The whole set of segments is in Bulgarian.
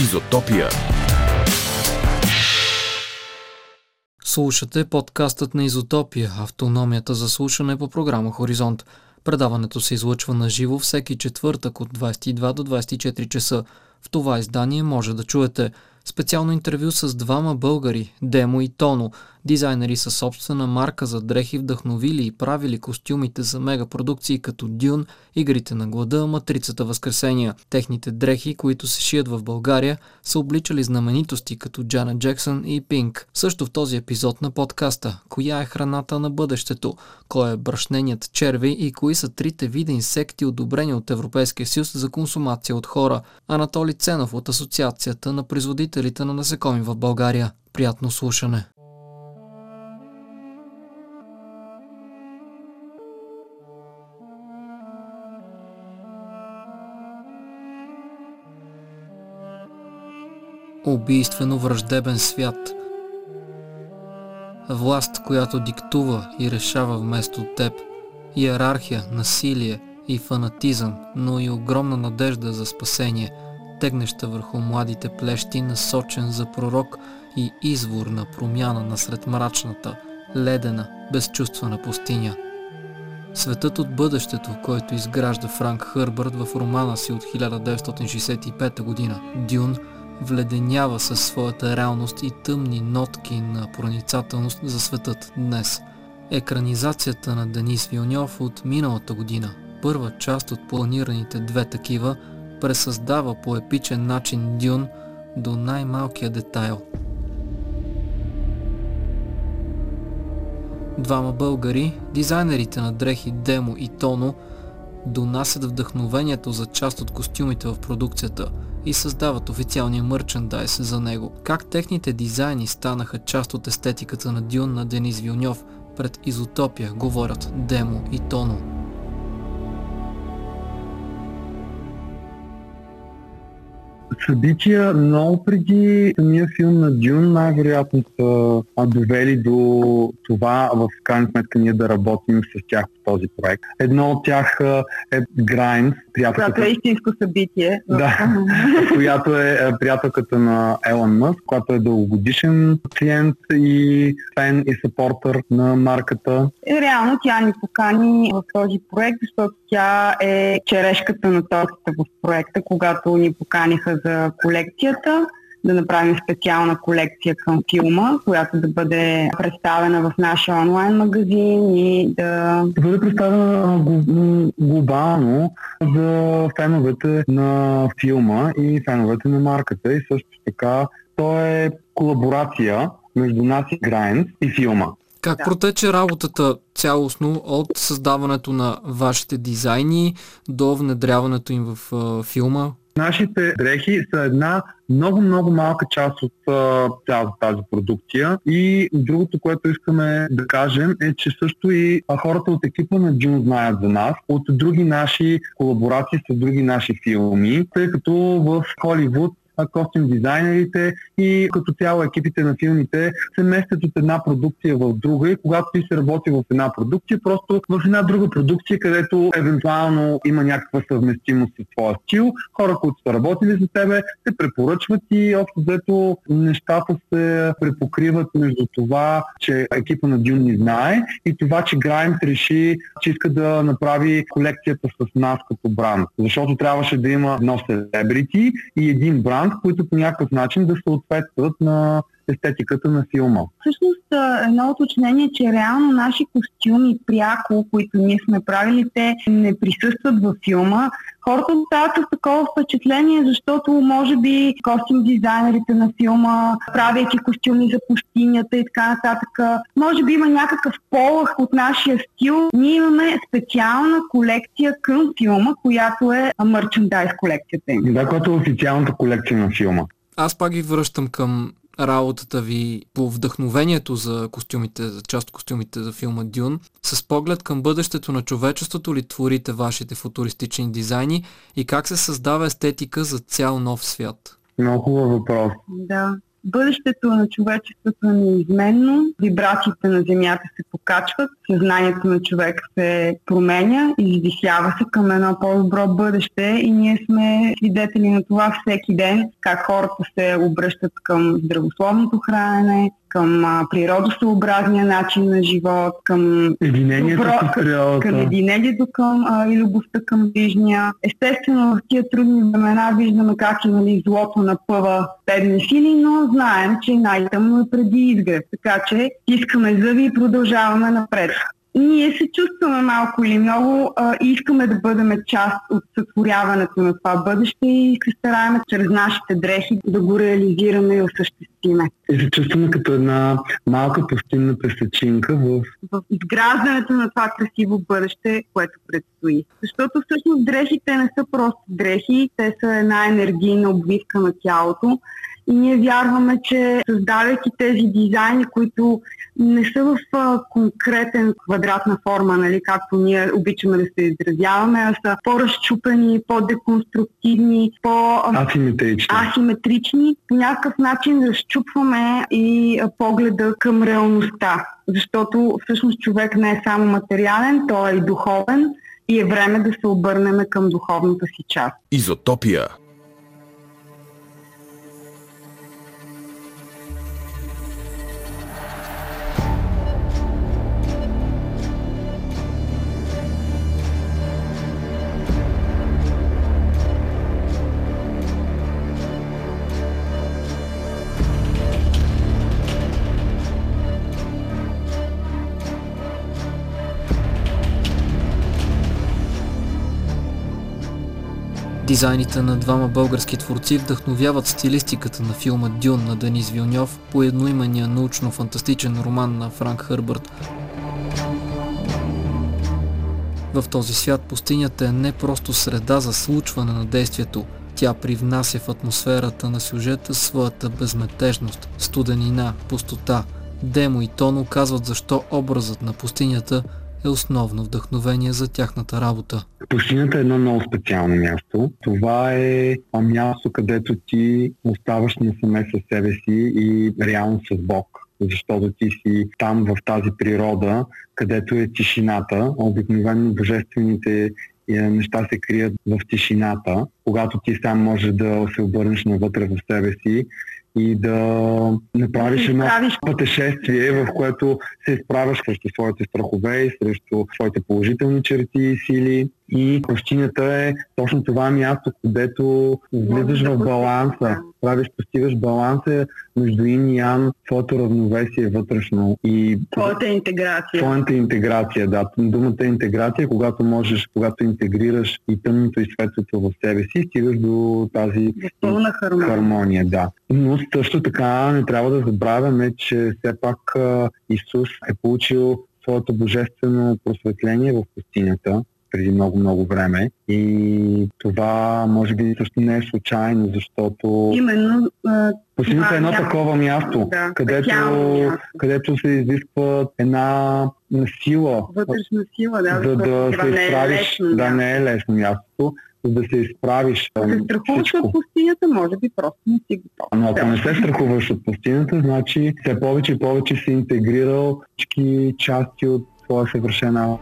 Изотопия. Слушате подкастът на Изотопия, автономията за слушане по програма Хоризонт. Предаването се излъчва на живо всеки четвъртък от 22 до 24 часа. В това издание може да чуете специално интервю с двама българи, Демо и Тоно, дизайнери със собствена марка за дрехи, вдъхновили и правили костюмите за мегапродукции като Дюн, Игрите на глада, Матрицата Възкресения. Техните дрехи, които се шият в България, са обличали знаменитости като Джанет Джексън и Пинк. Също в този епизод на подкаста: коя е храната на бъдещето, кой е брашненият червей и кои са трите вида инсекти, одобрени от Европейския съюз за консумация от хора. Анатолий Ценов от Асоциацията на производителите на насекоми в България. Приятно слушане! Убийствено враждебен свят. Власт, която диктува и решава вместо теб. Иерархия, насилие и фанатизъм, но и огромна надежда за спасение, тегнеща върху младите плещи, насочен за пророк и извор на промяна насред мрачната, ледена, безчувствена пустиня. Светът от бъдещето, който изгражда Франк Хърбърт в романа си от 1965 година, Дюн, вледенява със своята реалност и тъмни нотки на проницателност за светът днес. Екранизацията на Денис Вилньов от миналата година, първа част от планираните две такива, пресъздава по епичен начин Дюн до най-малкия детайл. Двама българи, дизайнерите на дрехи Демо и Тоно, донасят вдъхновението за част от костюмите в продукцията и създават официалния мърчендайз за него. Как техните дизайни станаха част от естетиката на Дюн на Денис Вилньов, пред Изотопия говорят Демо и Тоно. Събития много преди самия филм на Дюн най-вероятно са довели до това в крайна сметка ние да работим с тях по този проект. Едно от тях е Граймс, която е истинско събитие. Да, която е приятелката на Елън Мъск, която е дългогодишен клиент и фен и съпортър на марката. Реално тя ни покани в този проект, защото тя е черешката на тортата в проекта, когато ни поканиха за колекцията, да направим специална колекция към филма, която да бъде представена в нашия онлайн магазин и да бъде представена глобално за феновете на филма и феновете на марката. И също така то е колаборация между нас и Граймс и филма. Как протече работата цялостно от създаването на вашите дизайни до внедряването им в филма? Нашите дрехи са една много малка част от цялата тази продукция и другото, което искаме да кажем е, че също и хората от екипа на Дюн знаят за нас, от други наши колаборации с други наши филми, тъй като в Холивуд костюм дизайнерите и като цяло екипите на филмите се местят от една продукция в друга и когато ти се работи в една продукция, просто в една друга продукция, където евентуално има някаква съвместимост с твоя стил, хора, които са работили за тебе, те препоръчват и общо взето нещата се препокриват между това, че екипа на Дюн ни знае и това, че Граймс реши, че иска да направи колекцията с нас като бранд. Защото трябваше да има едно селебрити и един бранд, които по някакъв начин да съответстват на естетиката на филма. Всъщност едно уточнение, че реално наши костюми пряко, които ние сме правили, те не присъстват във филма. Хората остават с такова впечатление, защото може би костюм дизайнерите на филма, правейки костюми за пустинята и така нататък, може би има някакъв полъх от нашия стил. Ние имаме специална колекция към филма, която е мърчендайз колекцията им. Да, която е официалната колекция на филма. Аз пак ги връщам към работата ви по вдъхновението за костюмите, за част от костюмите за филма Дюн. С поглед към бъдещето на човечеството ли творите вашите футуристични дизайни и как се създава естетика за цял нов свят? Много хубав въпрос. Да. Бъдещето на човечеството е неизменно, вибрациите на Земята се покачват, съзнанието на човека се променя, извисява се към едно по-добро бъдеще и ние сме свидетели на това всеки ден, как хората се обръщат към здравословното хранене, към природосъобразния начин на живот, към единението с природата. Към единението и любовта към ближния. Естествено, в тия трудни времена виждаме как злото напъва бедни сили, но знаем, че най-тъмно е преди изгрев. Така че искаме зъби и продължаваме напред. Ние се чувстваме малко или много и искаме да бъдем част от сътворяването на това бъдеще и се стараем чрез нашите дрехи да го реализираме и осъществиме. И се чувстваме като една малка пустинна песечинка в изграждането на това красиво бъдеще, което предстои. Защото всъщност дрехите не са просто дрехи, те са една енергийна обвивка на тялото. И ние вярваме, че създавайки тези дизайни, които не са в конкретен квадратна форма, нали, както ние обичаме да се изразяваме, а са по-разчупени, по-деконструктивни, по-асиметрични. По някакъв начин разчупваме и погледа към реалността. Защото всъщност човек не е само материален, той е и духовен и е време да се обърнем към духовната си част. Изотопия. Дизайните на двама български творци вдъхновяват стилистиката на филма Дюн на Денис Вилньов по едноименния научно-фантастичен роман на Франк Хърбърт. В този свят пустинята е не просто среда за случване на действието. Тя привнася в атмосферата на сюжета своята безметежност, студенина, пустота. Демо и Тоно казват защо образът на пустинята е основно вдъхновение за тяхната работа. Пустинята е едно много специално място. Това е място, където ти оставаш насаме със себе си и реално с Бог. Защото ти си там в тази природа, където е тишината. Обикновено божествените неща се крият в тишината, когато ти сам можеш да се обърнеш навътре в себе си и да направиш едно пътешествие, в което се изправяш срещу своите страхове и срещу своите положителни черти и сили. И пустинята е точно това място, където влизаш в баланса, постигаш баланса между инь и ян, твоето равновесие вътрешно и твоята интеграция, да. Думата интеграция, когато интегрираш и тъмното и светлото в себе си, стигаш до тази пълна хармония, да. Но също така не трябва да забравяме, че все пак Исус е получил своето божествено просветление в пустинята преди много време. И това може би също не е случайно, защото именно пустинята е едно такова място, да, където се изисква една сила. Вътрешна сила, да. За да се изправиш. Не е лесно мястото. За да се изправиш. Ако се страхуваш от пустинята, може би просто не си готов. Но ако не се страхуваш от пустинята, значи все повече и повече си интегрирал всички части от твоя съвършена.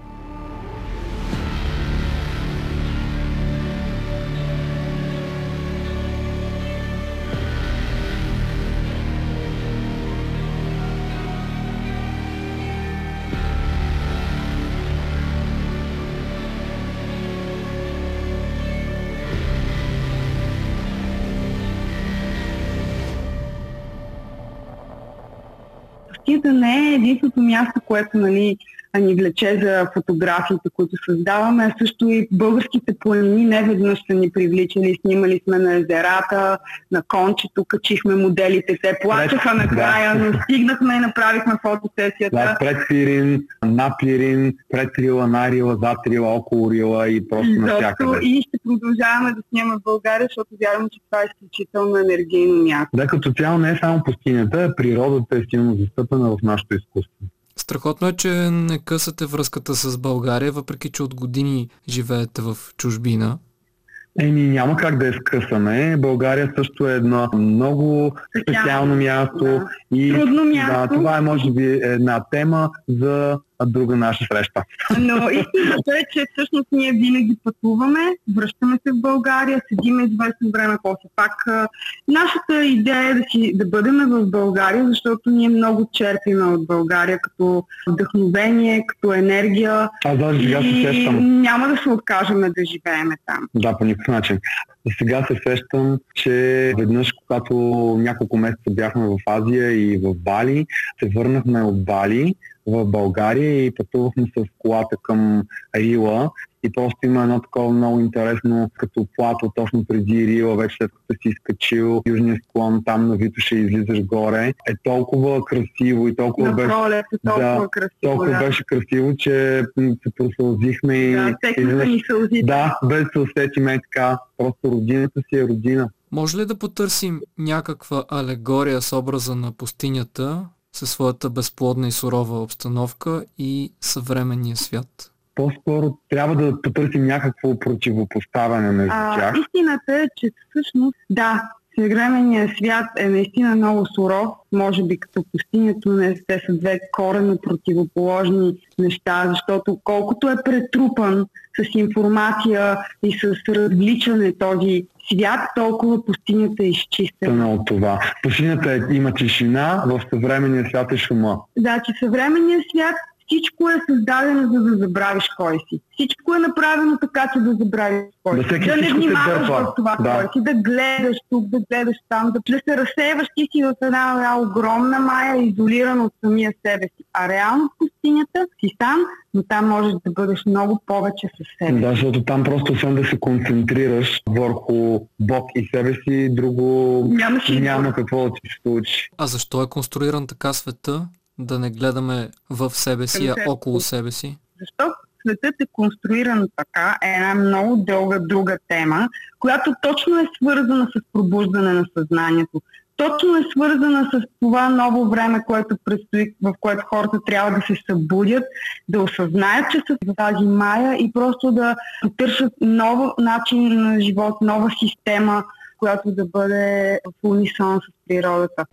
Пустинята не е единственото място, което ни влече за фотографиите, които създаваме, а също и българските планини не веднъж са ни привличали. Снимали сме на езерата, на кончето, качихме моделите, те плачеха накрая, но стигнахме и направихме фотосесията. Да, пред Пирин, на Пирин, пред Рила, на Рила, зад Рила, около Рила и просто навсякъде. И ще продължаваме да снимаме в България, защото вярвам, че това е изключително енергийно място. Да, като цяло не е само пустинята, природата е силно застъпена в нашето изкуство. Страхотно е, че не късате връзката с България, въпреки че от години живеете в чужбина. Няма как да я скъсаме. България също е едно много специално място. И трудно място. Да, това е може би една тема за друга наша среща. Но истината е, че всъщност ние винаги пътуваме, връщаме се в България, седиме известно време, после пак. Нашата идея е да бъдем в България, защото ние много черпиме от България като вдъхновение, като енергия. Аз даже сега се сещам. Няма да се откажем да живеем там. Да, по никакъв начин. Сега се сещам, че веднъж, когато няколко месеца бяхме в Азия и в Бали, се върнахме от Бали в България и пътувахме с колата към Рила. И просто има едно такова много интересно като плато точно преди Рила, вече след като си изкачил южния склон, там на Витоша излизаш горе. Е толкова красиво и толкова беше... толкова беше красиво, че се просълзихме и... ни сълзите. Да, без да се усетиме така. Просто родината си е родина. Може ли да потърсим някаква алегория с образа на пустинята със своята безплодна и сурова обстановка и съвременния свят? По-скоро трябва да потърсим някакво противопоставяне между тях. Истината е, че всъщност, да, съвременният свят е наистина много суров, може би като пустинято, не, те са две коренно противоположни неща, защото колкото е претрупан с информация и с развличане този свят, толкова пустинята е изчистена. От това. Пустинята има тишина, в съвременния свят е шума. Да, че съвременният свят всичко е създадено, за да забравиш кой си. Всичко е направено така, че да забравиш кой си. Да не внимаваш в това кой си, да гледаш тук, да гледаш там, да се разсейваш ти си в една огромна мая, изолирана от самия себе си. А реално в пустинята си сам, но там можеш да бъдеш много повече със себе си. Да, защото там просто освен да се концентрираш върху Бог и себе си, друго няма какво да ти се случи. А защо е конструиран така света? Да не гледаме в себе си, а около себе си? Защо светът е конструиран така е една много дълга друга тема, която точно е свързана с пробуждане на съзнанието. Точно е свързана с това ново време, което предстои, в което хората трябва да се събудят, да осъзнаят, че са в тази мая и просто да потърсят нов начин на живот, нова система, която да бъде в унисон с природата.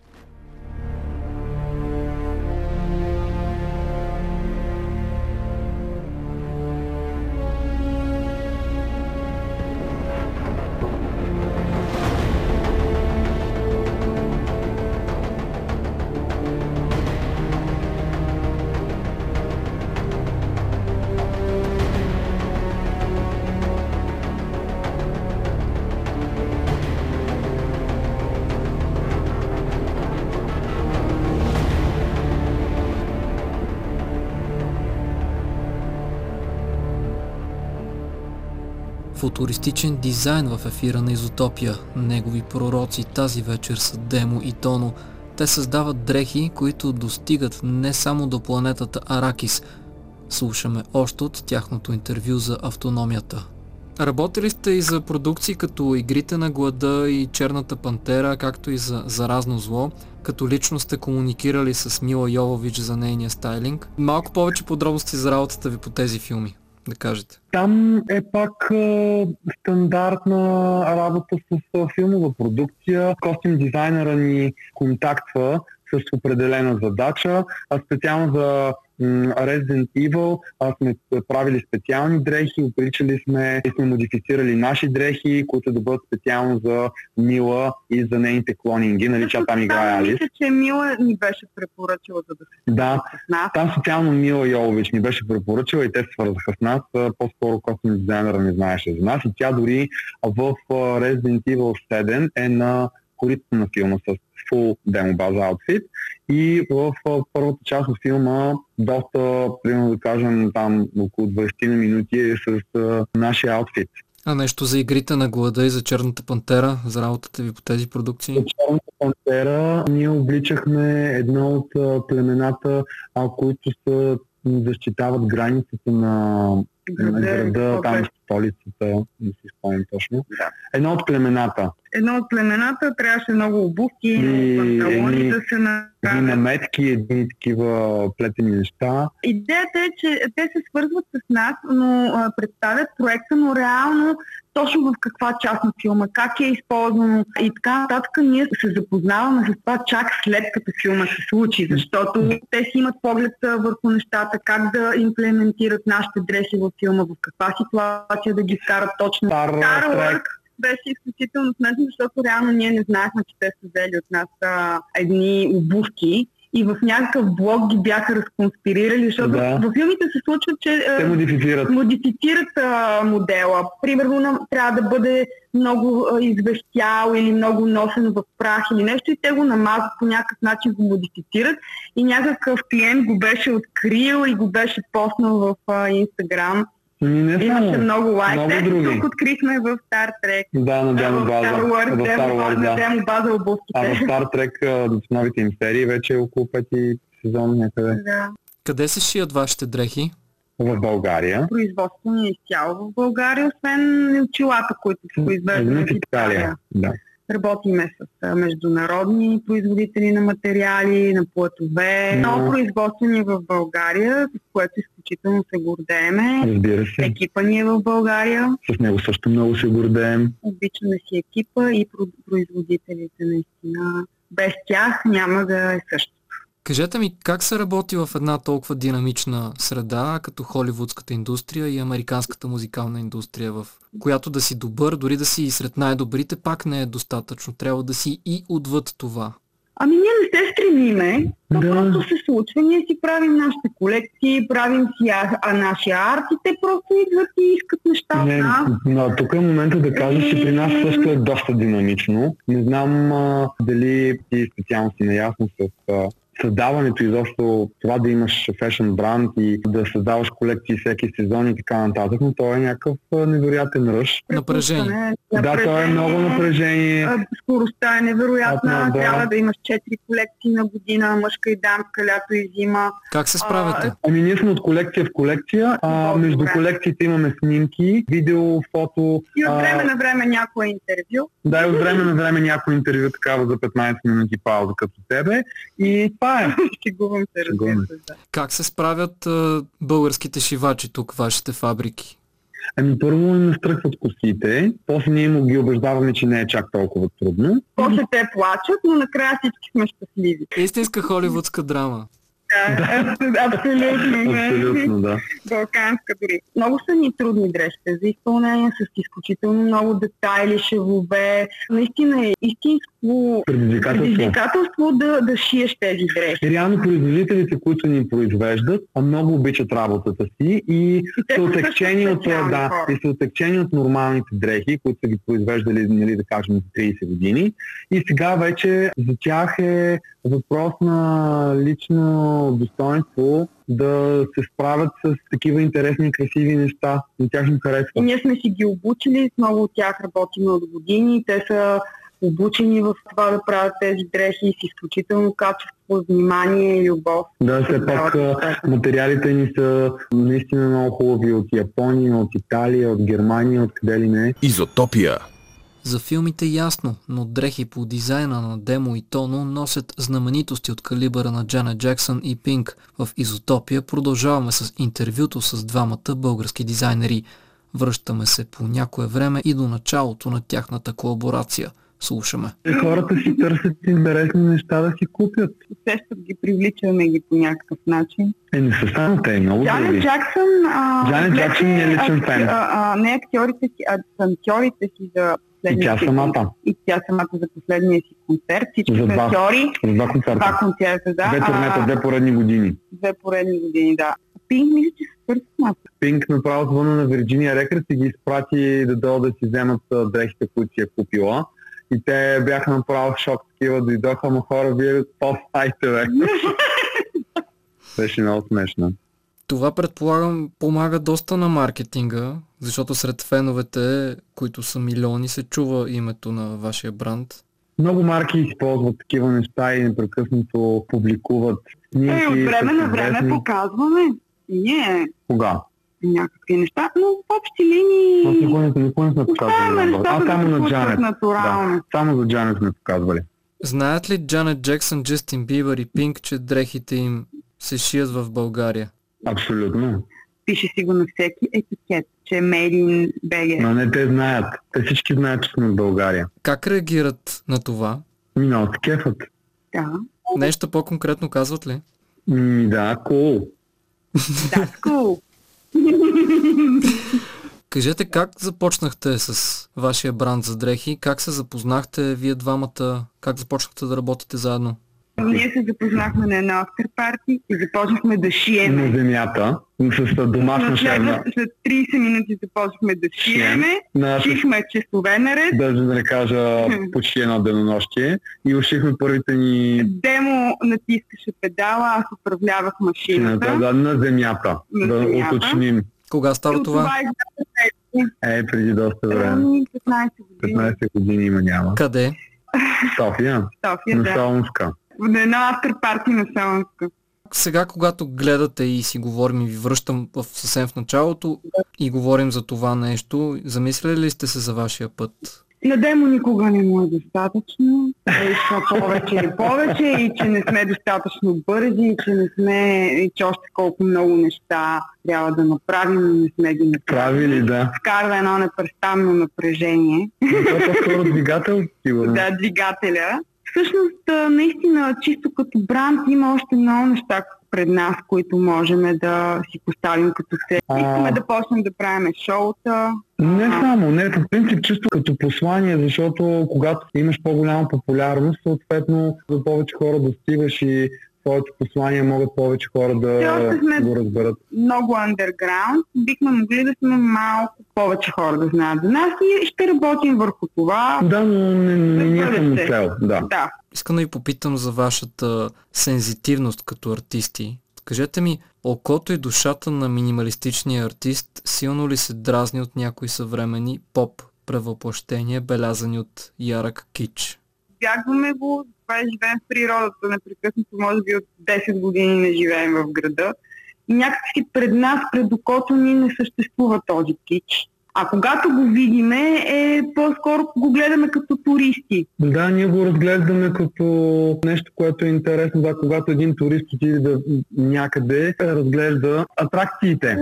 Футуристичен дизайн в ефира на Изотопия. Негови пророци тази вечер са Демо и Тоно. Те създават дрехи, които достигат не само до планетата Аракис. Слушаме още от тяхното интервю за автономията. Работили сте и за продукции като Игрите на глада и Черната пантера, както и за Заразно зло, като лично сте комуникирали с Мила Йовович за нейния стайлинг. Малко повече подробности за работата ви по тези филми, да кажете. Там е пак стандартна работа с филмова продукция. Костюм дизайнера ни контактва с определена задача, а специално за Resident Evil сме правили специални дрехи, опричали сме и сме модифицирали наши дрехи, които да бъдат специално за Мила и за нейните клонинги, нали, че там играе Алис. Мисля, че Мила ни беше препоръчила за да се свърза с нас. Там специално Мила Йовович ни беше препоръчила и те се свързаха с нас. По-скоро костюм дизайнера не знаеше за нас и тя дори в Resident Evil 7 е на корицата на филма с full демо база аутфит и в първата част от филма доста, примерно да кажем, там около 20 минути е с нашия аутфит. А нещо за Игрите на глада и за Черната пантера, за работата ви по тези продукции? За Черната пантера ние обличахме едно от племената, които защитават границата на града, там столицата, не си спомням точно. Да. Едно от племената. Едно от племената трябваше много обувки, панталони да се направят. Наметки, едни такива плетени неща. Идеята е, че те се свързват с нас, но представят проекта, но реално точно в каква част на филма, как е използвано и така нататък. Ние се запознаваме с това чак след като филма се случи, защото те си имат поглед върху нещата, как да имплементират нашите дрехи в филма, в каква ситуация да ги вкарат точно. Star Wars беше изключително смешно, защото реално ние не знаехме, че те са взели от нас едни обувки и в някакъв блог ги бяха разконспирирали, защото във филмите се случва, че те модифицират модела. Примерно трябва да бъде много извещял или много носен в прах или нещо и те го намазват по някакъв начин, го модифицират и някакъв клиент го беше открил и го беше постнал в Инстаграм. Имаше много лайк. Тук открихме в Star Trek. Да, на демо база. В Star Wars, да. На демо база обувките. А в Star Trek, в новите им серии, вече е около 5 сезон някъде. Да. Къде се шият вашите дрехи? В България. Производство ни е изцяло в България, освен очилата, които се произвеждат в Италия. Да. Работиме с международни производители на материали, на платове. Много производство ни е в България, с което изключително се гордееме. Разбира се. Екипа ни е в България. С него също много се гордеем. Обичаме си екипа и производителите наистина. Без тях няма да е също. Кажете ми, как се работи в една толкова динамична среда, като холивудската индустрия и американската музикална индустрия, в която да си добър, дори да си сред най-добрите, пак не е достатъчно. Трябва да си и отвъд това. Ами ние не се стремиме, то просто се случва. Ние си правим нашите колекции, правим си нашия арт и те просто идват и искат неща от нас. Но тук е момента да кажа, че при нас също е доста динамично. Не знам дали ти специално си наясно с създаването изобщо, това да имаш фешън бранд и да създаваш колекции всеки сезон и така нататък, но то е някакъв невероятен ръж. Напрежение. Да, то е много напрежение. Скоростта е невероятна. Трябва да имаш 4 колекции на година, мъжка и дамска, лято и зима. Как се справяте? Ами ние сме от колекция в колекция. Между колекциите имаме снимки, видео, фото. И от време на време някое интервю. Да, и от време на време някое интервю такава за 15 минути пауза като тебе. И това е. Шегувам се, разбира се. Как се справят българските шивачи тук, вашите фабрики? Ами първо им настръхват косите, после ние му ги убеждаваме, че не е чак толкова трудно. После те плачат, но накрая всички сме щастливи. Истинска холивудска драма. Да, абсолютно. Абсолютно, да. Балканска дори. Много са ни трудни дрехите за изпълнение, с изключително много детайли, шевове. Наистина е истинско предизвикателство да шиеш тези дрехи. Реално производителите, които ни произвеждат, много обичат работата си и са отекчени от нормалните дрехи, които са ги произвеждали, нали, да кажем, 30 години. И сега вече за тях е въпрос на лично достоинство да се справят с такива интересни и красиви неща. На тях им харесва. И ние сме си ги обучили, с много от тях работим от години. Те са обучени в това да правят тези дрехи с изключително качество, внимание и любов. Да, все пак материалите ни са наистина много хубави от Япония, от Италия, от Германия, от къде ли не. Изотопия. За филмите ясно, но дрехи по дизайна на Демо и Тоно носят знаменитости от калибъра на Джанет Джаксън и Пинк. В Изотопия продължаваме с интервюто с двамата български дизайнери. Връщаме се по някое време и до началото на тяхната колаборация. Слушаме. Хората си търсят интересни неща да си купят. Усещат ги, привличаме ги по някакъв начин. Не са само те, много Джанет други. Джанет Джаксън не е личен фен. Не актьорите си, а танцорите си за последния си концерт. И тя самата за последния си концерт. Всички танцори. За два концерта. Два концерта, да. Две турнета, 2 поредни години. 2 поредни години, да. Пинк мисля, че се свързва. Пинк направо звъна на Virginia Records и ги изпрати да дойдат да си вземат дрехите, които си е купила. И те бяха направо в шок, такива дойдоха, ама хора, вие по-стайте, бе. Беше много смешно. Това, предполагам, помага доста на маркетинга, защото сред феновете, които са милиони, се чува името на вашия бранд. Много марки използват такива неща и непрекъснато публикуват снимки. От време на време показваме. Ние. Кога? някакви неща, но в общи линии... Никога не сме показвали. Само на Джанет. Натурално. Да, само за Джанет сме показвали. Знаят ли Джанет Джексън, Джастин Бибър и Пинк, че дрехите им се шият в България? Абсолютно. Пише си го на всеки етикет, че е Made in BG. Но не те знаят. Те всички знаят, че сме в България. Как реагират на това? Много се кефат. Да. Нещо по-конкретно казват ли? Да, cool. That's cool. Кажете, как започнахте с вашия бранд за дрехи? Как се запознахте вие двамата? Как започнахте да работите заедно? Ние се запознахме на една афтерпарти и започнахме да шиеме. На земята, с домашна шерна. След 30 минути започнахме да шиеме. Шихме часове наред. Даже да не кажа почти едно денонощие. И ушихме първите ни... Демо натискаше педала, аз управлявах машината. На земята. Да уточним. Кога става това? Преди доста време. 15 години. 15 години няма. Къде? София. На Солунска. На една афтерпарти на Солунска. Сега, когато гледате и си говорим и ви връщам съвсем в началото и говорим за това нещо, замисляли ли сте се за вашия път? На демо никога не му е достатъчно. Иска повече и повече и че не сме достатъчно бързи и че не сме, и че още колко много неща трябва да направим, но не сме ги направили. Да. Вкарва едно непрестанно напрежение. Това е по-скоро двигател, сигурно. Да, двигателя. Всъщност, наистина, чисто като бранд има още много неща пред нас, които можем да си поставим като цел. Искаме да почнем да правим шоута. Не само, по принцип чисто като послание, защото когато имаш по-голяма популярност, съответно за повече хора да стигаш и твоето послание могат повече хора да го разберат. Много underground. Бихме могли да сме малко повече хора да знаят за нас и ще работим върху това. Да, но не е само цел. Да. Искам да ви попитам за вашата сензитивност като артисти. Кажете ми, окото и душата на минималистичния артист силно ли се дразни от някои съвремени поп превъплъщения, белязани от ярък кич? Бягваме го, това живеем в природата непрекъснато, може би от 10 години не живеем в града. И някакси пред нас, пред окото ни не съществува този кич. А когато го видиме, по-скоро го гледаме като туристи. Да, ние го разглеждаме като нещо, което е интересно. Да, когато един турист отиде някъде, разглежда атракциите.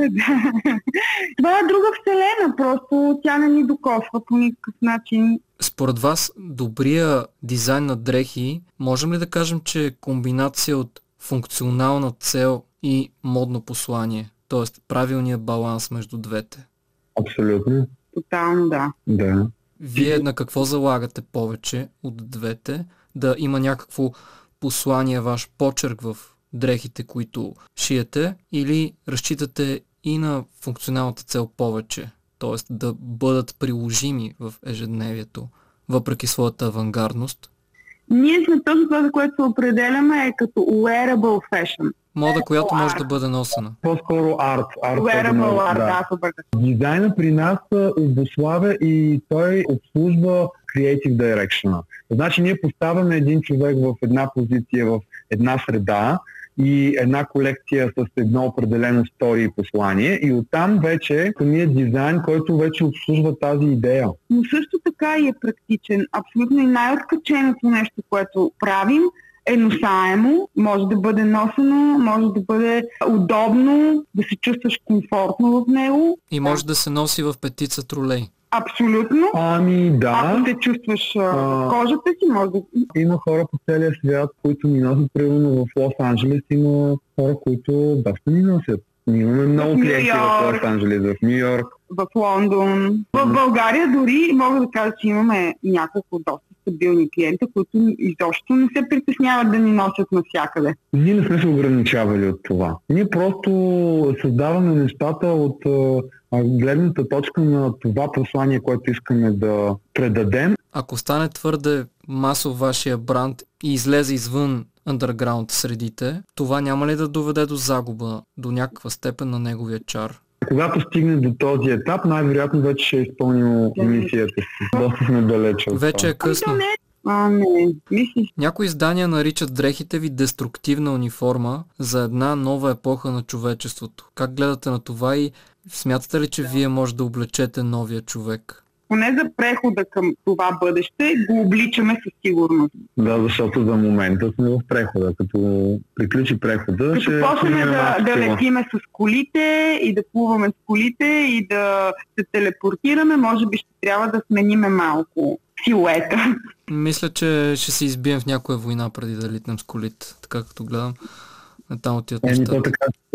Това е друга вселена, просто тя не ни докосва по никакъв начин. Според вас, добрия дизайн на дрехи, можем ли да кажем, че е комбинация от функционална цел и модно послание? Т.е. правилният баланс между двете? Абсолютно. Тотално да. Да. Вие на какво залагате повече от двете? Да има някакво послание, ваш почерк в дрехите, които шиете, или разчитате и на функционалната цел повече? Т.е. да бъдат приложими в ежедневието, въпреки своята авангардност? Ние сме точно това, за което се определяме, е като wearable fashion. Мода, която може да бъде носена. По-скоро арт. Wearable art, да. Дизайна при нас обуславя и той обслужва creative direction. Значи ние поставяме един човек в една позиция, в една среда и една колекция с едно определено стори и послание и оттам вече самият дизайн, който вече обслужва тази идея. Но също така и е практичен. Абсолютно и най-откаченото нещо, което правим, е носаемо, може да бъде носено, може да бъде удобно, да се чувстваш комфортно в него. И може да се носи в петица тролей. Абсолютно. Да. Ако те чувстваш кожата си, може да... Има хора по целия свят, които ни носят, примерно в Лос-Анджелес има хора, които доста ни носят. Ние имаме много клиенти в Лос-Анджелес, в Нью-Йорк. В Лондон. В България дори мога да кажа, че имаме няколко доста стабилни клиента, които изобщо не се притесняват да ни носят навсякъде. Ние не сме се ограничавали от това. Ние просто създаваме нещата от гледната точка на това послание, което искаме да предадем. Ако стане твърде масов вашия бранд и излезе извън underground средите, това няма ли да доведе до загуба, до някаква степен на неговия чар? Когато стигне до този етап, най-вероятно вече ще е изпълнил мисията си. Доста сме далече от това. Вече е късно. Не, мислиш. Някои издания наричат дрехите ви деструктивна униформа за една нова епоха на човечеството. Как гледате на това и Смятате ли, че вие може да облечете новия човек? Поне за прехода към това бъдеще го обличаме със сигурност. Да, защото за момента сме в прехода. Като приключи прехода, Като почнем да летиме с колите и да плуваме с колите и да се телепортираме, може би ще трябва да смениме малко силуета. Мисля, че ще се избием в някоя война преди да литнем с колите. Така като гледам, там отиват нещата.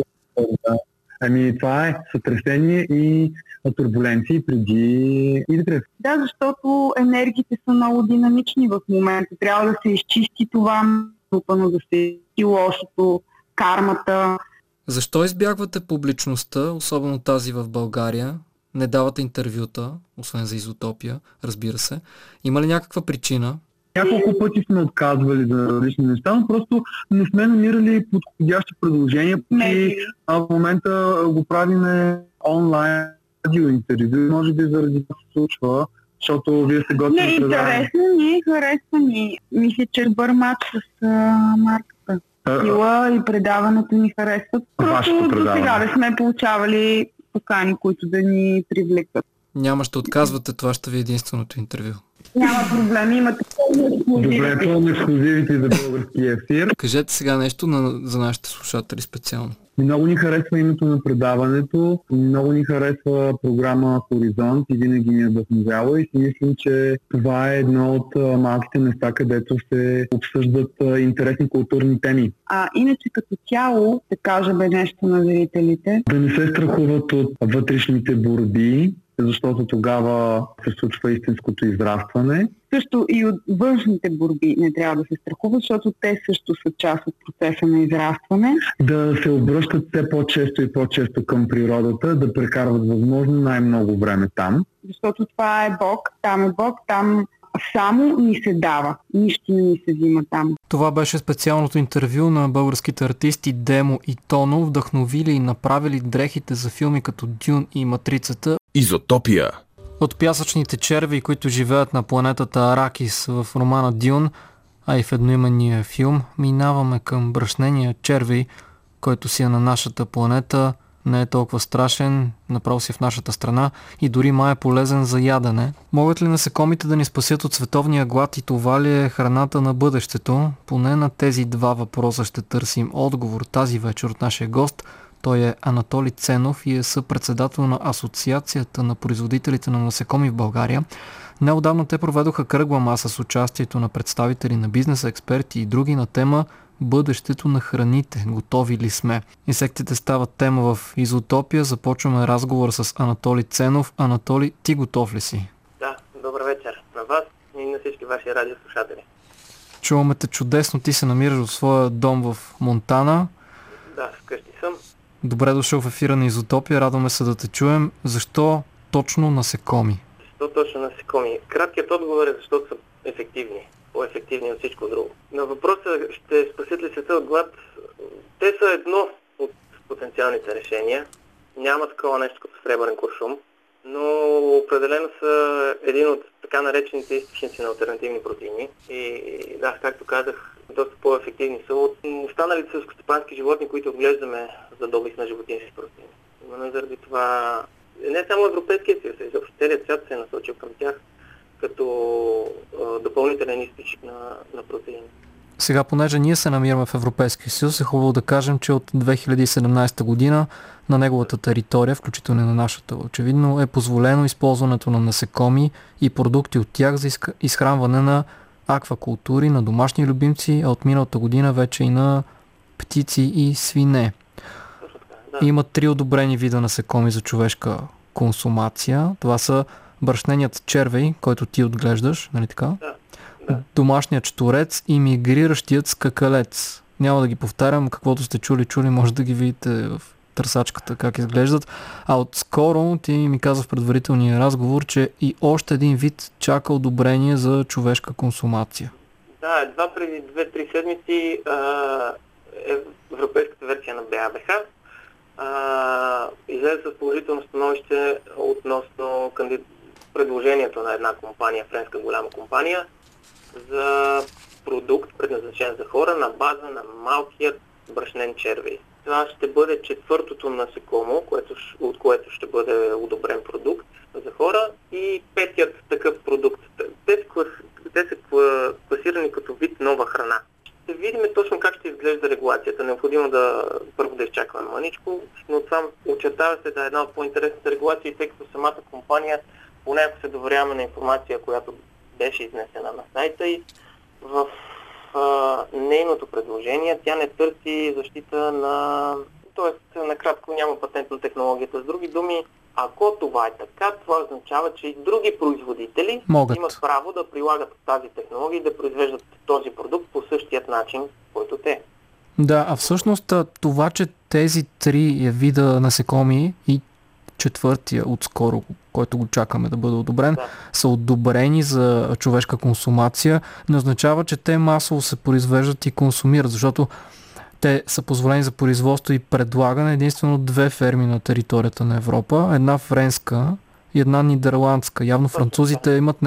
Това е сътресение и турбуленции преди и да. Да, защото енергиите са много динамични в момента. Трябва да се изчисти това, да се изчисти лошото, кармата. Защо избягвате публичността, особено тази в България? Не давате интервюта, освен за Изотопия, разбира се. Има ли някаква причина? Няколко пъти сме отказвали за различни неща, но просто не сме намирали подходящи предложения. И в момента го правиме онлайн радиоинтервю. Може би заради това се случва, защото вие сте готови. Не, интересно ни, харесва ни. Мисля, че добър матч с марката. Сила и предаването ни харесват. Просто до сега не сме получавали покани, които да ни привлекат. Няма, ще отказвате, това ще ви е единственото интервю. Няма проблем, имате пълни ексклузивите. Добре, пълни ексклузивите за българския ефир. Кажете сега нещо за нашите слушатели специално. Много ни харесва името на предаването, много ни харесва програма Хоризонт и винаги ни е вдъхновяла и си мислим, че това е едно от малките места, където се обсъждат интересни културни теми. Иначе като цяло, да кажем нещо на зрителите. Да не се страхуват от вътрешните борби, защото тогава се случва истинското израстване. Също и от външните борби не трябва да се страхуват, защото те също са част от процеса на израстване. Да се обръщат все по-често и по-често към природата, да прекарват възможно най-много време там. Защото това е Бог, там само ни се дава, нищо не ни се взима там. Това беше специалното интервю на българските артисти Демо и Тоно, вдъхновили и направили дрехите за филми като Дюн и Матрицата. Изотопия. От пясъчните черви, които живеят на планетата Аракис в романа Дюн, а и в едноименния филм, минаваме към брашнения червей, който си е на нашата планета, не е толкова страшен, направо си в нашата страна и дори май е полезен за ядене. Могат ли насекомите да ни спасят от световния глад и това ли е храната на бъдещето? Поне на тези два въпроса ще търсим отговор тази вечер от нашия гост. Той е Анатолий Ценов и е съпредседател на Асоциацията на производителите на насекоми в България. Неотдавна те проведоха кръгла маса с участието на представители на бизнеса, експерти и други на тема бъдещето на храните. Готови ли сме? Инсектите стават тема в Изотопия. Започваме разговор с Анатолий Ценов. Анатолий, ти готов ли си? Да, добър вечер на вас и на всички ваши радиослушатели. Чуваме те чудесно. Ти се намираш в своя дом в Монтана. Да, вкъщи съм. Добре дошъл в ефира на Изотопия. Радваме се да те чуем. Защо точно насекоми? Защо точно насекоми? Краткият отговор е защото са ефективни. По-ефективни от всичко друго. На въпроса ще спасят ли света от глад? Те са едно от потенциалните решения. Няма такова нещо като сребърен куршум, но определено са един от така наречените източници на алтернативни протеини. И да, както казах, доста по-ефективни са от останалите селскостопански животни, които отглеждаме за добив на животински протеини. Именно заради това не само Европейския съюз, изобщо целият свят се е насочил към тях като допълнителен източник на протеини. Сега, понеже ние се намираме в Европейския съюз, е хубаво да кажем, че от 2017 година на неговата територия, включително на нашата, очевидно, е позволено използването на насекоми и продукти от тях за изхранване на аквакултури, на домашни любимци, а от миналата година вече и на птици и свине. Да. Има 3 одобрени вида насекоми за човешка консумация. Това са брашненият червей, който ти отглеждаш, нали така? Да. Домашният чторец и мигриращият скакалец. Няма да ги повтарям, каквото сте чули, може да ги видите в търсачката как изглеждат. А отскоро ти ми каза в предварителния разговор, че и още един вид чака одобрение за човешка консумация. Да, едва преди 2-3 седмици европейската версия на БАБХ излезе с положително становище относно предложението на една компания, френска голяма компания, за продукт, предназначен за хора на база на малкият брашнен червей. Това ще бъде четвъртото насекомо, от което ще бъде одобрен продукт за хора, и петият такъв продукт. Те са класирани като вид нова храна. Ще видим точно как ще изглежда регулацията. Необходимо първо да изчакваме маничко, но това очертава се да е една от по-интересните регулации, тъй като самата компания, поне ако се доверяваме на информация, която беше изнесена на сайта, и в нейното предложение тя не търси защита т.е. накратко няма патент на технологията. С други думи, ако това е така, това означава, че и други производители имат право да прилагат тази технология и да произвеждат този продукт по същият начин, който те. Да, а всъщност това, че тези три вида насекоми и четвъртия отскоро, който го чакаме да бъде одобрен, са одобрени за човешка консумация, не означава, че те масово се произвеждат и консумират, защото те са позволени за производство и предлагане единствено 2 ферми на територията на Европа, една френска и една нидерландска. Явно французите имат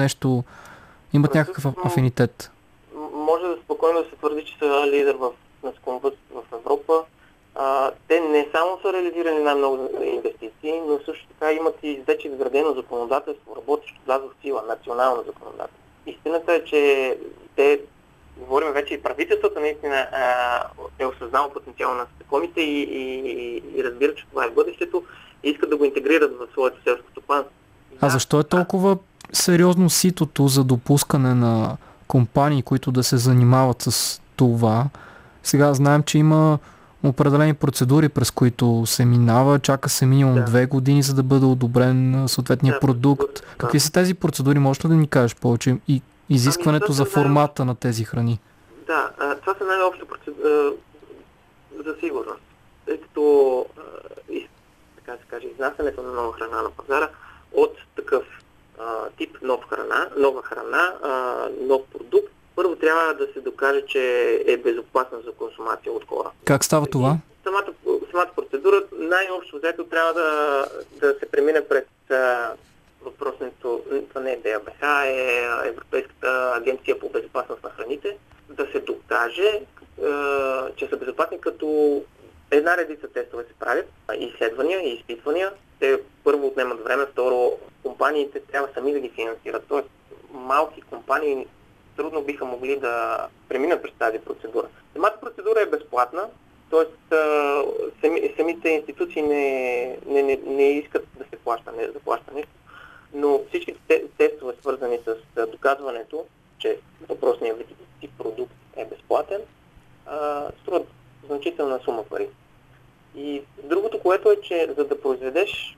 някакъв афинитет. Може да спокойно да се твърди, че са лидер в насекомовъдство в Европа. Те не само са реализирани най-много инвестиции, но също така имат и вече изградено законодателство, работещо влязло в сила, национално законодателство. Истината е, че говорим вече и правителството наистина е осъзнало потенциала на насекомите и разбира, че това е бъдещето и искат да го интегрират в своето селско стопанство. А защо е толкова сериозно ситото за допускане на компании, които да се занимават с това? Сега знаем, че има определени процедури, през които се минава, чака се минимум 2 години, за да бъде одобрен съответния продукт. Какви са тези процедури? Можеш ли да ни кажеш повече? И изискването за формата на тези храни? Да, това са най-общо процедури за сигурност. Тъй като, така се каже, изнасянето на нова храна на пазара от такъв тип нова храна, нов продукт, първо трябва да се докаже, че е безопасна за консумация от хора. Как става това? Самата процедура най-общо взето трябва да се премине през въпросното, това не е ДАБХ, е Европейската агенция по безопасност на храните, да се докаже, че са безопасни, като една редица тестове се правят, изследвания и изпитвания. Те първо отнемат време, второ компаниите трябва сами да ги финансират. Тоест малки компании трудно биха могли да преминат през тази процедура. Самата процедура е безплатна, т.е. самите институции не искат да се плаща, не заплаща нищо, но всички тестове, свързани с доказването, че въпросният тип продукт е безплатен, струват значителна сума пари. И другото, което е, че за да произведеш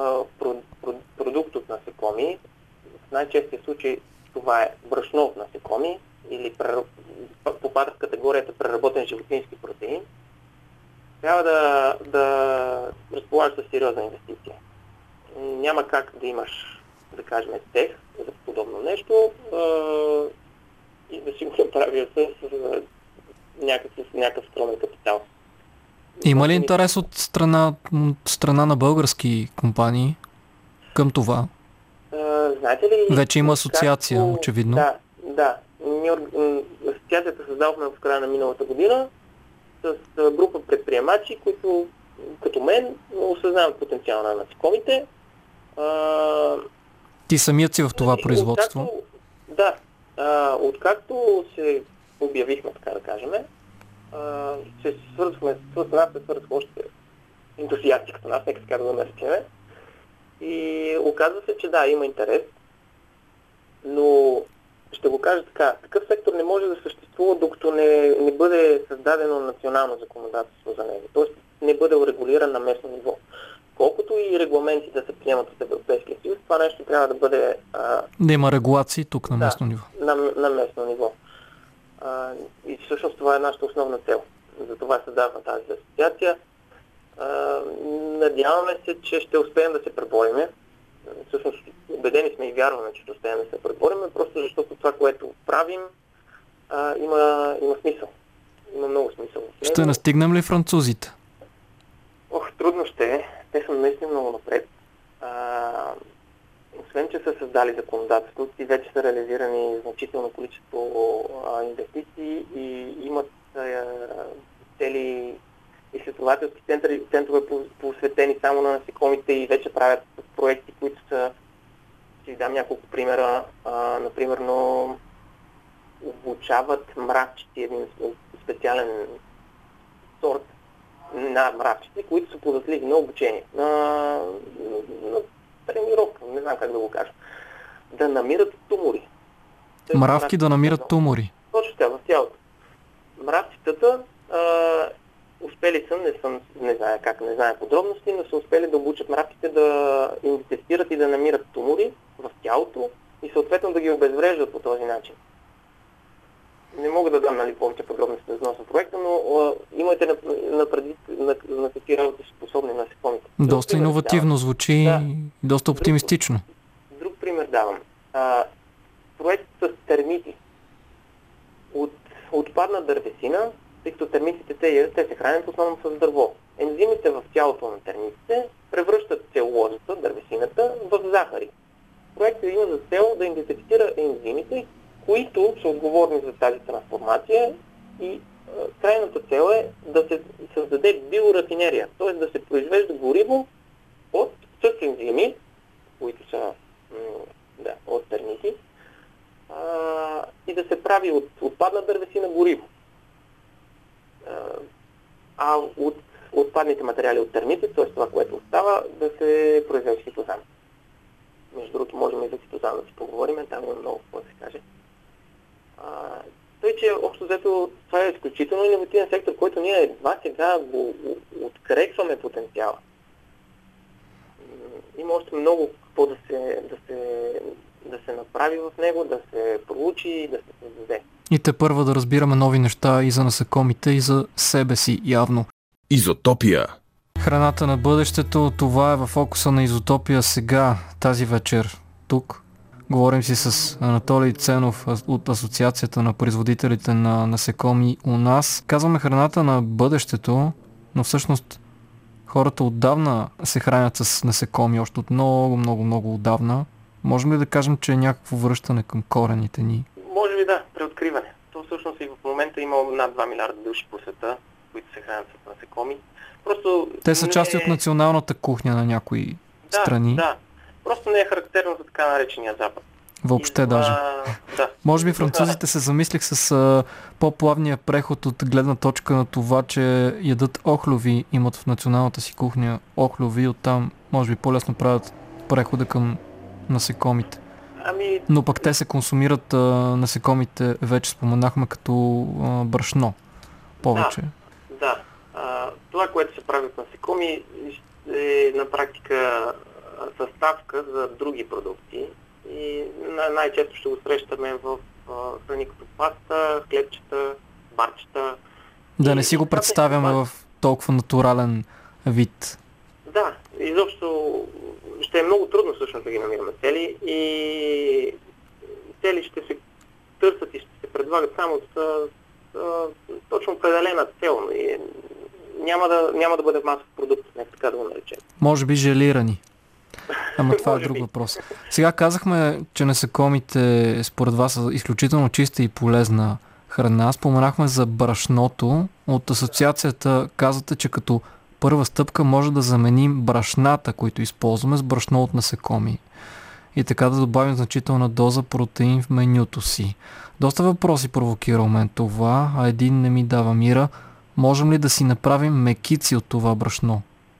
продукт от насекоми, в най-честия случай това е брашно от насекоми или попада в категорията преработен животински протеин, трябва да разполагаш с сериозна инвестиция. Няма как да имаш, да кажем, цех за подобно нещо и да си го направиш с някакъв скромен капитал. Има ли интерес от страна на български компании към това? Знаете ли... Вече има асоциация, очевидно. Да. Асоциацията създавахме в края на миналата година с група предприемачи, които като мен осъзнават потенциала на насекомите. Ти самият си в това производство? Откакто се обявихме, така да кажем, се свързвахме още ентусиасти като нас, нека така да го наречеме. И оказва се, че да, има интерес, но ще го кажа така, такъв сектор не може да съществува, докато не бъде създадено национално законодателство за него, т.е. не бъде урегулиран на местно ниво. Колкото и регламенти да се приемат от Европейския съюз, това нещо трябва да бъде... Да има регулации тук на местно ниво. На местно ниво. И всъщност това е нашата основна цел. Затова създаваме тази асоциация. Надяваме се, че ще успеем да се пребориме. Всъщност убедени сме и вярваме, че ще успеем да се пребориме, просто защото това, което правим, има смисъл. Има много смисъл. Ще настигнем ли французите? Трудно ще е. Те са наистина много напред. Освен, че са създали законодателство и вече са реализирани значително количество инвестиции и имат цели изследователски центрове посветени само на насекомите и вече правят проекти, които са, ще дам няколко примера, например, обучават мравчици, един специален сорт на мравчици, които са податливи на обучение, на тренировка, не знам как да го кажа, да намират тумори. Мравки да намират тумори? Точно така, в тялото. Мравцитата успели са, не знае подробности, но са успели да обучат мравките да идентифицират и да намират тумори в тялото и съответно да ги обезвреждат по този начин. Не мога да дам повече подробности за носа проекта, но имайте на предвид на какви работи са способни насекомите. Доста иновативно звучи и доста оптимистично. Друг пример давам. Проект с термити. От отпадна дървесина, тъй като термитите те се хранят основно с дърво. Ензимите в тялото на термитите превръщат целулозата, дървесината, в захари. Проектът има за цел да идентифицира ензимите, които са отговорни за тази трансформация и крайната цел е да се създаде биорафинерия, т.е. да се произвежда гориво с ензими, които са от термити, и да се прави от отпадна дървесина гориво. А от отпадните материали от термити, т.е. това, което остава, да се произведе фитозан. Между другото, можем и за фитозан да си поговорим, там има много какво да се каже. Тъй, че общо взето това е изключително иновативен сектор, който ние едва сега го открехваме потенциала. Има още много какво да се направи в него, да се проучи и да се създаде. И тепърва да разбираме нови неща и за насекомите, и за себе си явно. Изотопия. Храната на бъдещето, това е във фокуса на Изотопия сега, тази вечер, тук. Говорим си с Анатолий Ценов от Асоциацията на производителите на насекоми у нас. Казваме храната на бъдещето, но всъщност хората отдавна се хранят с насекоми, още от много отдавна. Можем ли да кажем, че е някакво връщане към корените ни? Може би да, преоткриване. То всъщност и в момента има над 2 милиарда души по света, които се хранят с насекоми. Просто те са части от националната кухня на някои страни. Да. Просто не е характерно за така наречения Запад. Въобще даже. Да. Може би французите се замислих с по-плавния преход от гледна точка на това, че ядат охлюви, имат в националната си кухня охлюви, оттам може би по-лесно правят прехода към насекомите. Но пък те се консумират насекомите, вече споменахме, като брашно повече. Да. Това, което се прави от насекоми, е на практика съставка за други продукти и най-често ще го срещаме в храни като паста, хлебчета, барчета. Да не си го представяме в толкова натурален вид. Да, изобщо ще е много трудно всъщност да ги намираме цели и цели ще се търсят и ще се предлагат само с точно определена цел. И няма да бъде масов продукт, нека така да го наречем. Може би желирани. Ама това е друг въпрос. Сега казахме, че насекомите според вас са изключително чиста и полезна храна. Споменахме за брашното. От асоциацията казвате, че като първа стъпка може да заменим брашната, които използваме, с брашно от насекоми. И така да добавим значителна доза протеин в менюто си. Доста въпроси провокира у мен това, а един не ми дава мира. Можем ли да си направим мекици от това брашно?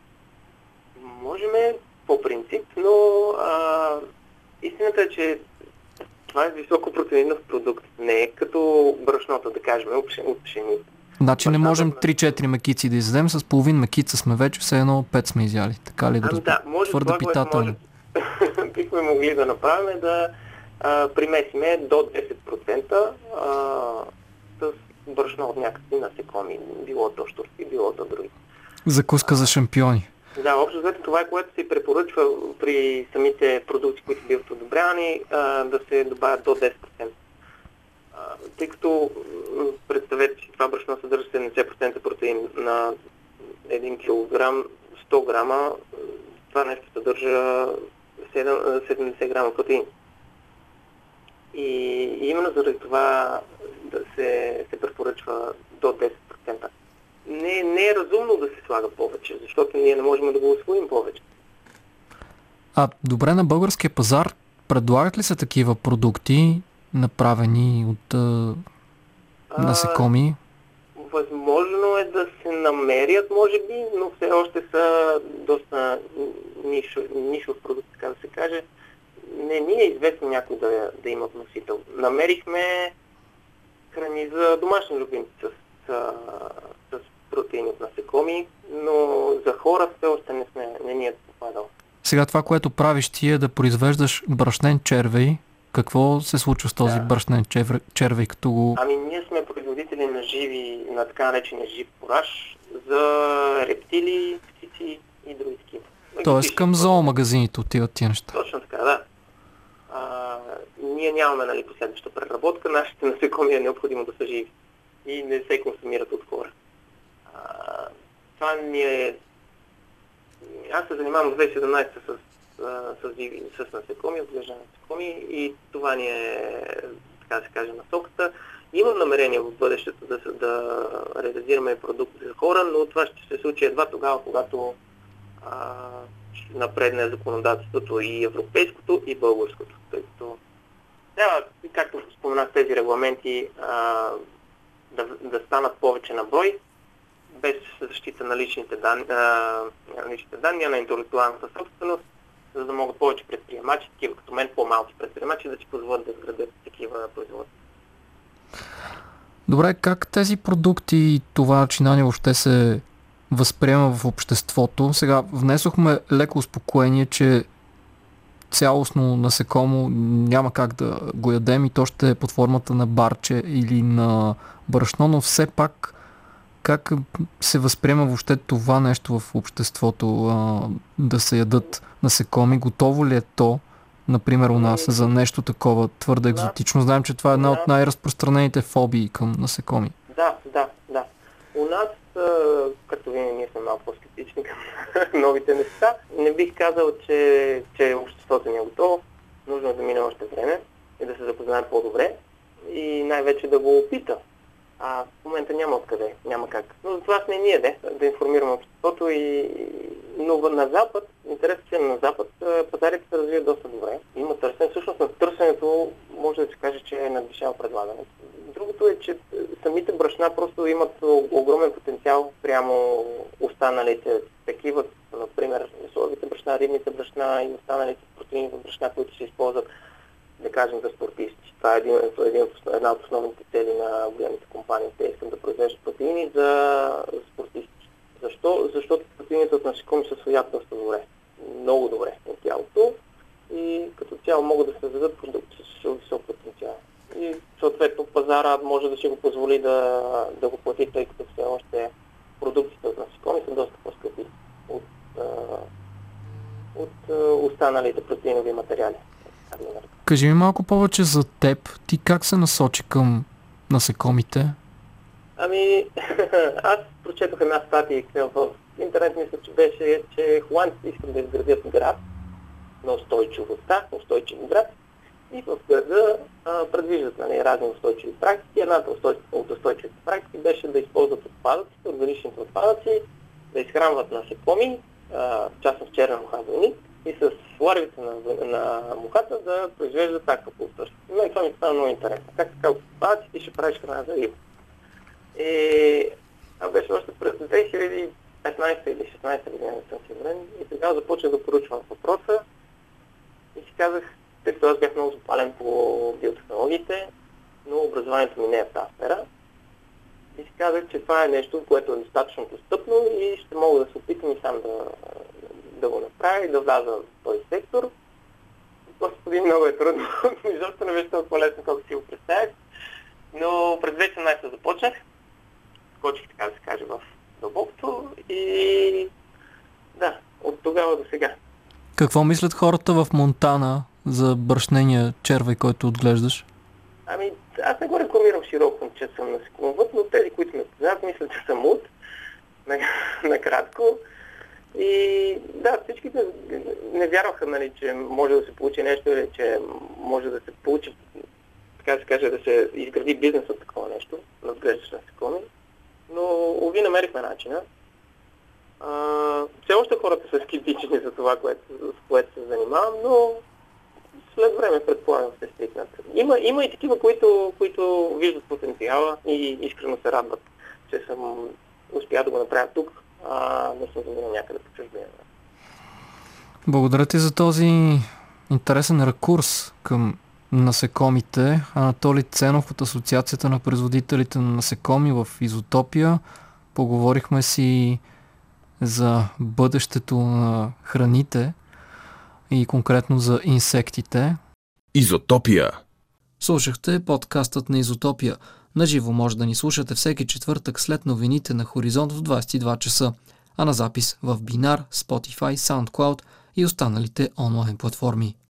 Можеме по принцип, но истината е, че това е високопротеинов продукт. Не е като брашното, да кажем, от пшеница. Значи не можем 3-4 мекици да изядем, с половин мекица сме вече, все едно 5 сме изяли. Така ли да разбира? Да, може твърде това, питателно. Бихме могли да направим да примесиме до 10% с брашно от някакви насекоми. Било то щурци, било то други. Закуска за шампиони. Да, общо взето това е, което се препоръчва при самите продукти, които биват одобрявани, да се добавят до 10%. Тъй като представете, че това брашно съдържа 70% протеин на 1 кг, 100 грама, това нещо съдържа 70 грама протеин. И именно заради това да се препоръчва до 10%. не е разумно да се слага повече, защото ние не можем да го усвоим повече. Добре, на българския пазар предлагат ли се такива продукти, направени от насекоми? Възможно е да се намерят, може би, но все още са доста нишов продукт, така да се каже. Не ни е известно някой да има вносител. Намерихме храни за домашни любимци с протеини от насекоми, но за хора все още не ни е попадал. Сега това, което правиш ти е да произвеждаш брашнен червей. Какво се случва с този брашнен червей, като го... Ние сме производители на така наречения жив фураж за рептили, птици и други такива. Тоест към зоомагазините отиват тия неща. Точно така, да. Ние нямаме последваща преработка, нашите насекоми е необходимо да са живи и не се консумират от хора. Това ни е... Аз се занимавам в 2017 с насекоми, отглеждане на насекоми и това ни е, така да се каже, насоката. Имам намерение в бъдещето да реализираме продукти за хора, но това ще се случи едва тогава, когато напредне законодателството и европейското, и българското. Тъй като трябва, както споменах, тези регламенти да станат повече на брой, без защита на личните данни, на интелектуалната собственост, за да могат повече предприемачи, такива като мен, по-малки предприемачи, да си позволят да изградят такива производства. Добре, как тези продукти и това начинание въобще се възприема в обществото? Сега внесохме леко успокоение, че цялостно насекомо няма как да го ядем и то ще е под формата на барче или на брашно, но все пак как се възприема въобще това нещо в обществото, да се ядат насекоми? Готово ли е то, например, у нас за нещо такова твърде екзотично? Знаем, че това е една от най-разпространените фобии към насекоми. Да. У нас, като винаги, ние сме малко по-скептични към новите неща. Не бих казал, че обществото ни е готово. Нужно е да мине още време и да се запознаем по-добре и най-вече да го опита. В момента няма откъде, няма как. Но за това сме ние да информираме обществото но на Запад, интересът на Запад, пазарите се развиват доста добре. Има търсене. Всъщност на търсенето може да се каже, че е надвишава предлагането. Другото е, че самите брашна просто имат огромен потенциал прямо останалите такива, например, соловите брашна, рибните брашна и останалите протеинови брашна, които се използват, да кажем, за спортисти. Това е една от основните цели на големите компании. Те искат да произвеждат протеини за спортисти. Защо? Защото протеините от насекоми се усвоят доста добре. Много добре от тялото и като цяло могат да създадат продукти с висок потенциал. И съответно пазара може да си го позволи да го плати, тъй като все още продуктите от насекоми са доста по-скъпи от останалите протеинови материали. Кажи ми малко повече за теб. Ти как се насочи към насекомите? Аз прочетох една статия в интернет, мисля, че беше, че холандците искат да изградят град на устойчивостта, устойчив град, и в града предвиждат разни устойчиви практики. Едната от устойчивите практики беше да използват отпадъците, органичните отпадъци, да изхранват насекоми, в частност черен мухазойник, и с ларвите на мухата да произвеждат аквакултура. И това ми стана много интересно. Как така отпадъци ти ще правиш храна за риба? Беше още през 2015 или 2016 година, не съм сигурен, и тогава започнах да поручвам въпроса и си казах, тъй като аз бях много запален по биотехнологиите, но образованието ми не е в тази сфера, и си казах, че това е нещо, което е достатъчно достъпно и ще мога да се опитам и сам да го направя и да вляза в този сектор. Господи, много е трудно, защото не беше толкова лесно, колко си го представях, но през 2017 започнах. Скочих, така да се каже, в дълбокото и да, от тогава до сега. Какво мислят хората в Монтана за брашнения червей, който отглеждаш? Аз не го рекламирам широко, че съм насекомовъд, но тези, които ме познават, мислят, че съм луд, накратко. И да, всички не вярваха, че може да се получи нещо или че може да се получи, така да се каже, да се изгради бизнес от такова нещо, на отглеждаш насекоми. Но би намерихме начина. Все още хората са скептични за това, с което се занимавам, но след време предполагам се стигнат. Има и такива, които виждат потенциала и искрено се радват, че съм успял да го направя тук, не съм заминал някъде по чужбина. Благодаря ти за този интересен ракурс към насекомите. Анатолий Ценов от Асоциацията на производителите на насекоми в Изотопия. Поговорихме си за бъдещето на храните и конкретно за инсектите. Изотопия. Слушахте подкастът на Изотопия. Наживо може да ни слушате всеки четвъртък след новините на Хоризонт в 22 часа, а на запис в Бинар, Spotify, SoundCloud и останалите онлайн платформи.